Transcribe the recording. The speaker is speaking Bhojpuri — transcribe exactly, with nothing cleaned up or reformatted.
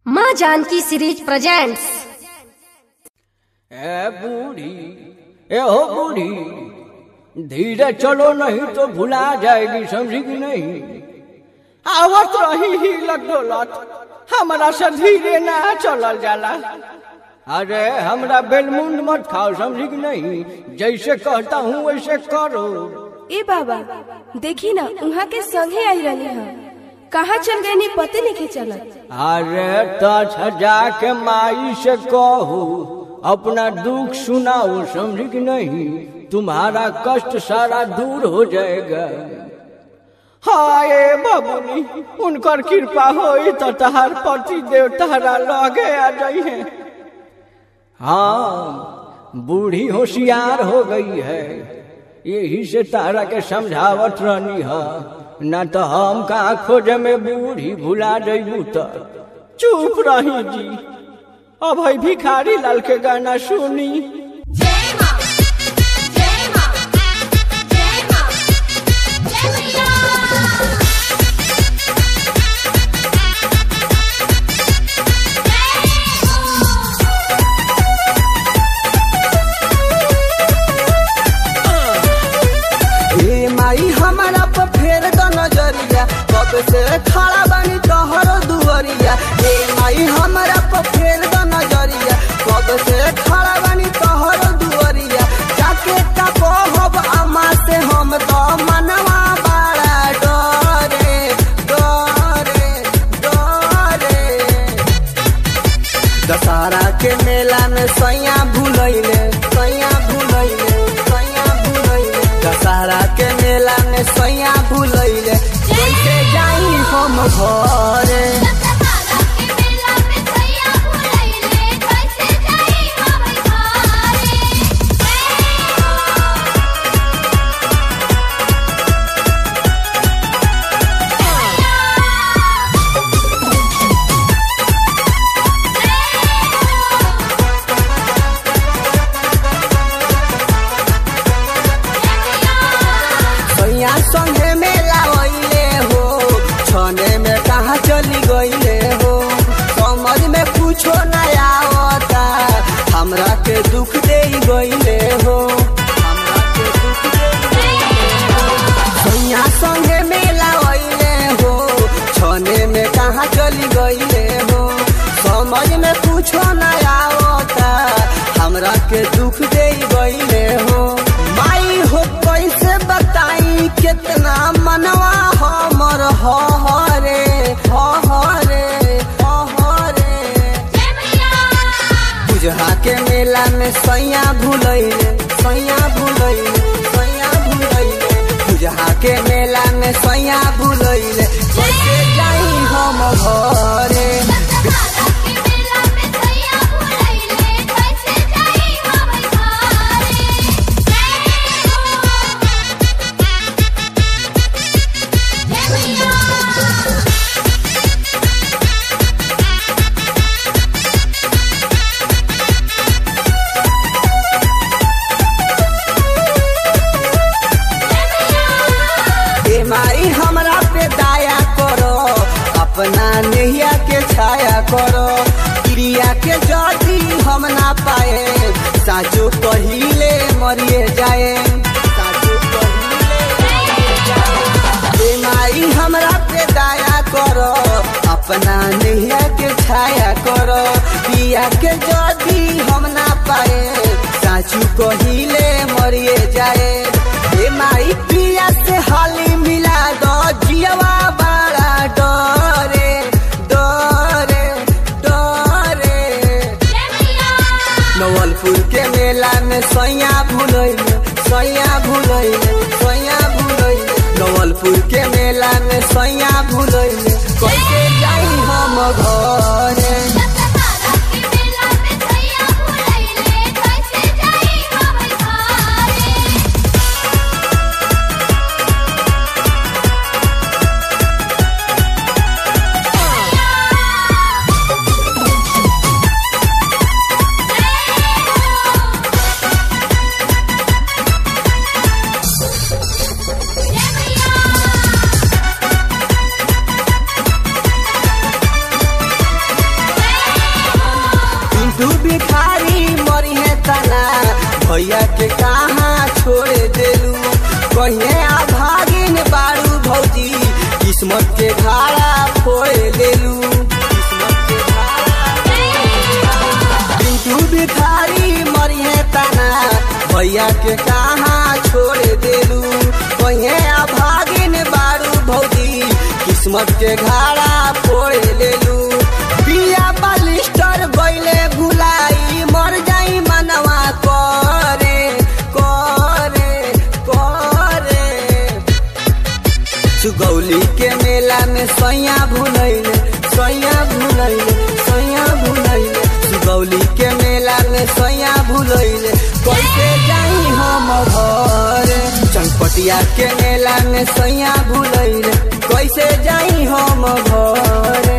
माँ जानकी सीरीज प्रेजेंट्स। ए बूढ़ी, ए हो बूढ़ी, धीरे चलो नहीं तो भुला जाएगी, समझी कि नहीं। आवत रही ही लगोलत, हमारा से धीरे ना चलल जाला। अरे हमरा बेलमुंड मत खाओ, समझी कि नहीं। जैसे कहता हूँ वैसे करो। ए बाबा देखी ना, उहाँ के संगे आई रही है, कहाँ चल गए नहीं पते नहीं चलत। अरे तो जाके माई से कहो, अपना दुख सुनाओ, समझी कि नहीं। तुम्हारा कष्ट सारा दूर हो जाएगा। हाय बाबूनी, उनकर कृपा होई तो तहार पति देव तहरा लगे आ जाई है। हाँ, बूढ़ी होशियार हो गई है, यही से तारा के समझावत रहनी है। न तो हम कहाँ खोजे में बूढ़ी भुला जइबू। तो चुप रही जी, अब है भिखारी लाल के गाना सुनी। जय माँ, जय माँ, जय माँ, जय मैया। ए माई हमारा पर फेर द नजरिया, कब से खड़ा बनी तोहर दुआरिया। ए माई हमारा पर फेर द नजरिया, कब से खड़ा बनी तोहर दुआरिया। जाके का कहब अम्मा से, हम तो मनवा बड़ा डरे डरे डरे। दशहरा के मेला में सैया भूलैले, सैया भूलैले, सैया भूलैले। दशहरा के मेला में सैया भूलैले, कैसे जाई हम घरे। सैया संगे मेला वैले हो, छने में कहाँ चली गईले हो। समझ में कुछो नया आवता, हमरा के दुख दे गईले हो, हमरा के दुख दे गईले हो। सैया संगे मेला वैले हो, छने में कहाँ चली गईले हो। समझ में कुछो नया आवता, हमरा के दुख दे गईले हो। माई हो कैसे बताई कितना मनवा हमर हरे हरे हरे। बुझहा के मेला में सैया भूलैले, सैया भूलैले, सैया भूलैले। बुझहा के मेला में सैया भूलैले, कैसे जाई हम घरे। माई हमरा पे दया करो, अपना नैया के छाया करो। क्रिया के जदी हम ना पाए, साचो पहिले मरिए जाए, साचो पहिले मरिए जाए। ए माई हमरा पे दया करो, अपना नैया के छाया करो। क्रिया के जदी हम ना पाए, साचो पहिले मरिए जाए। ए माई पिया से हाली मिला दो, जियवा बड़ा डरे डरे डरे। नवलपुर के मेला में सैया भूलैले, सैया भूलैले, सैया भूलैले। नवलपुर के मेला में सैया भूलैले, कैसे जाई हम घरे। पिंटू भिखारी मरी है तना भैया के कहाँ छोड़ देलू कहिए आ भागिन बारू भौजी किस्मत के घाड़ा फोड़ लेलू किस्मत के घाड़ा पिंटू भिखारी मरी है तना भैया के कहाँ छोड़ देलू कहिए आ भागिन बारू भौजी किस्मत के घाड़ा फोड़ लेलू पिया बालिस्टर गईले भुलाई मर जाई मनवा करे करे करे सुगौली के मेला में सैया भुलैले सैया भुलैले सैया भुलैले सुगौली के मेला में सैया भुलैले कैसे जाई हम घर चनपटिया के मेला में सैया भुलैले कैसे जाई हम घर